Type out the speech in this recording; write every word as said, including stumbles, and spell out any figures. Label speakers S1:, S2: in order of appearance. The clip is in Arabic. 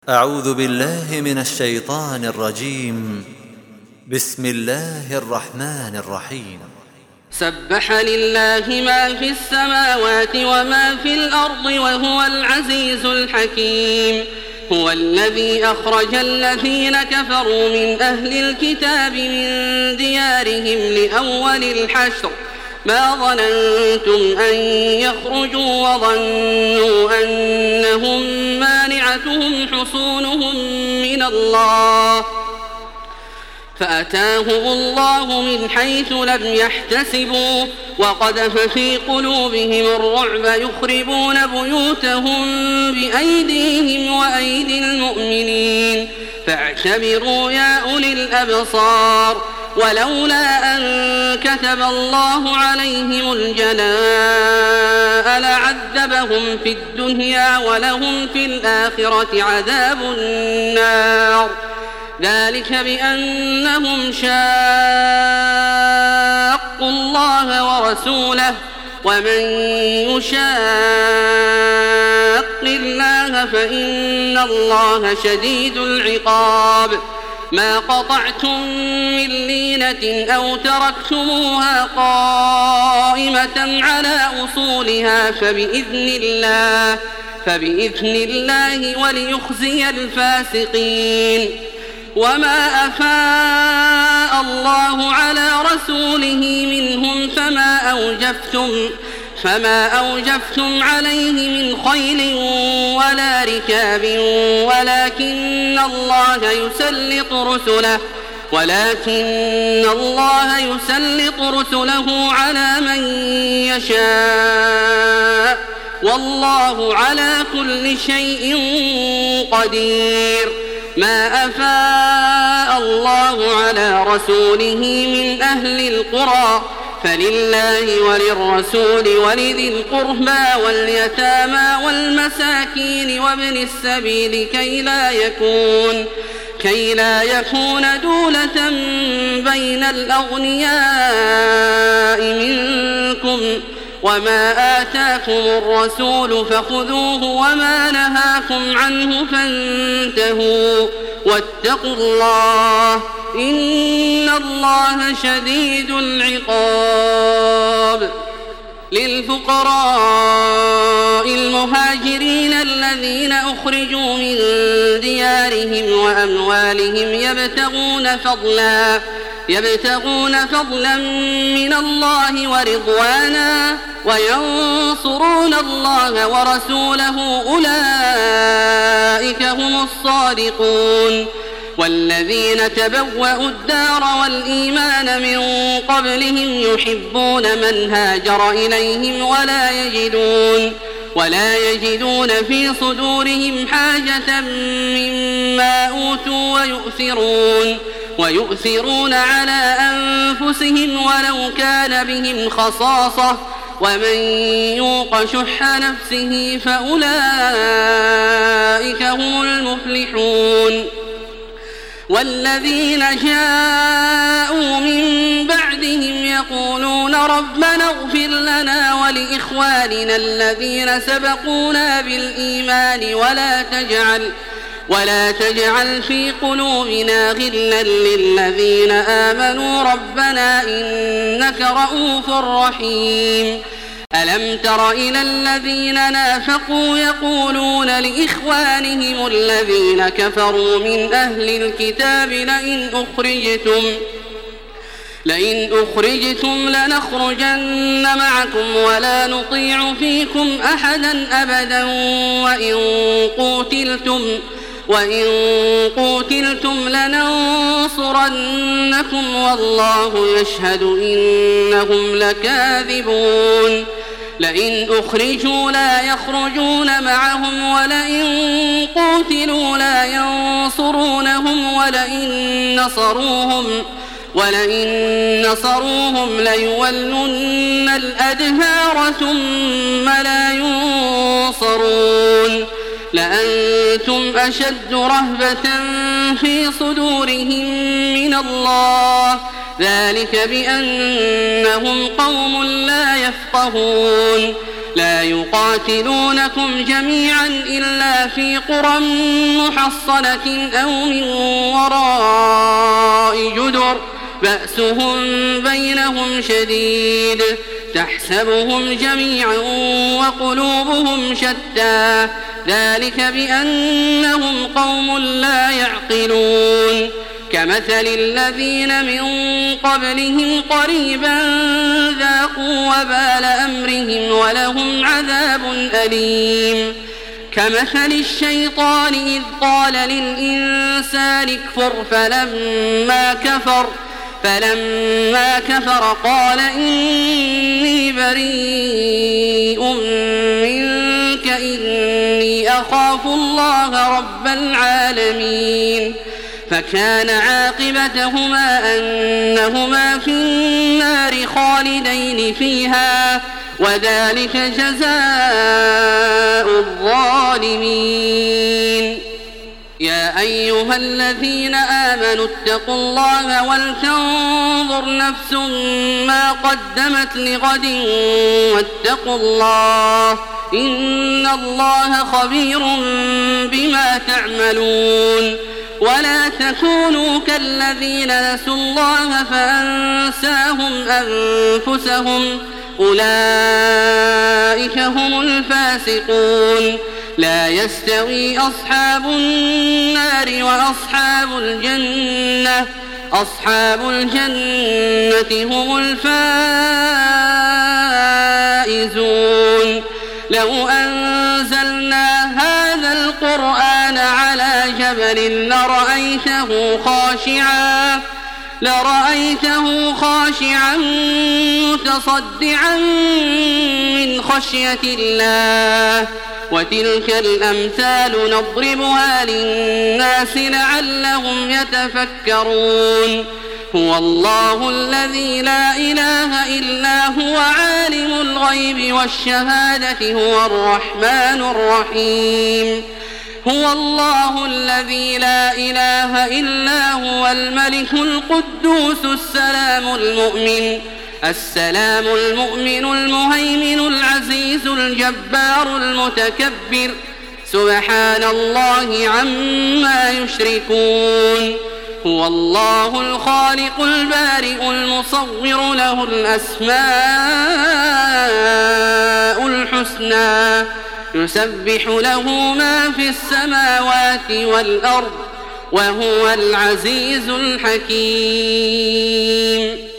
S1: أعوذ بالله من الشيطان الرجيم. بسم الله الرحمن الرحيم.
S2: سبح لله ما في السماوات وما في الأرض وهو العزيز الحكيم. هو الذي أخرج الذين كفروا من أهل الكتاب من ديارهم لأول الحشر ما ظننتم أن يخرجوا وظنوا أنهم مانعتهم حصونهم من الله فأتاهم الله من حيث لم يحتسبوا وقذف في قلوبهم الرعب يخربون بيوتهم بأيديهم وأيدي المؤمنين فاعتبروا يا أولي الأبصار. ولولا أن كتب الله عليهم الجلاء لعذبهم في الدنيا ولهم في الآخرة عذاب النار ذلك بأنهم شاقوا الله ورسوله ومن يشاق الله فإن الله شديد العقاب. ما قطعتم من لينة أو تركتموها قائمة على أصولها فبإذن الله فبإذن الله وليخزي الفاسقين. وما أفاء الله على رسوله منهم فما أوجفتم فما أوجفتم عليه من خيل ولا ركاب ولكن الله يسلط رسله ولكن الله يسلط رسله على من يشاء والله على كل شيء قدير. ما أفاء الله على رسوله من أهل القرى فلله وللرسول ولذي القربى واليتامى والمساكين وابن السبيل كي لا يكون كي لا يكون دولة بين الأغنياء منكم. وما آتاكم الرسول فخذوه وما نهاكم عنه فانتهوا واتقوا الله إن الله شديد العقاب. للفقراء المهاجرين الذين أخرجوا من ديارهم وأموالهم يبتغون فضلا يبتغون فضلا من الله ورضوانا وينصرون الله ورسوله أولئك هم الصادقون. والذين تبوأوا الدار والإيمان من قبلهم يحبون من هاجر إليهم ولا يجدون ولا يجدون في صدورهم حاجة مما أوتوا ويؤثرون ويؤثرون على أنفسهم ولو كان بهم خصاصة ومن يوق شح نفسه فأولئك هم المفلحون. والذين جاءوا من بعدهم يقولون ربنا اغفر لنا ولإخواننا الذين سبقونا بالإيمان ولا تجعل ولا تجعل في قلوبنا غلا للذين آمنوا ربنا إنك رؤوف رحيم. ألم تر إلى الذين نافقوا يقولون لإخوانهم الذين كفروا من أهل الكتاب لئن أخرجتم لئن أخرجتم لنخرجن معكم ولا نطيع فيكم أحدا أبدا وإن قوتلتم وإن قوتلتم لننصرنكم والله يشهد إنهم لكاذبون. لئن أخرجوا لا يخرجون معهم ولئن قوتلوا لا ينصرونهم ولئن نصروهم ولئن نصروهم ليولن الأدبار ثم لا ينصرون. لأنتم أشد رهبة في صدورهم من الله ذلك بأنهم قوم لا يفقهون. لا يقاتلونكم جميعا إلا في قرى محصنة أو من وراء جدر بأسهم بينهم شديد تحسبهم جميعا وقلوبهم شتى ذلك بأنهم قوم لا يعقلون كمثل الذين من قبلهم قريبا ذاقوا وبال أمرهم ولهم عذاب أليم كمثل الشيطان إذ قال للإنسان اكفر فلما كفر فلما كفر قال إني بريء منك إني أخاف الله رب العالمين فكان عاقبتهما أنهما في النار خالدين فيها وذلك جزاء الظالمين يا أيها الذين آمنوا اتقوا الله ولتنظر نفس ما قدمت لغد واتقوا الله إن الله خبير بما تعملون ولا تكونوا كالذين نسوا الله فأنساهم أنفسهم أولئك هم الفاسقون لا يستوي أصحاب النار وأصحاب الجنة أصحاب الجنة هم الفائزون لو أنزلنا هذا القرآن على جبل لرأيته خاشعا لرأيته خاشعا متصدعا من خشية الله وتلك الأمثال نضربها للناس لعلهم يتفكرون هو الله الذي لا إله إلا هو عالم الغيب والشهادة هو الرحمن الرحيم هو الله الذي لا إله إلا هو الملك القدوس السلام المؤمن السلام المؤمن المهيمن العزيز الجبار المتكبر سبحان الله عما يشركون هو الله الخالق البارئ المصور له الأسماء الحسنى يسبح له ما في السماوات والأرض وهو العزيز الحكيم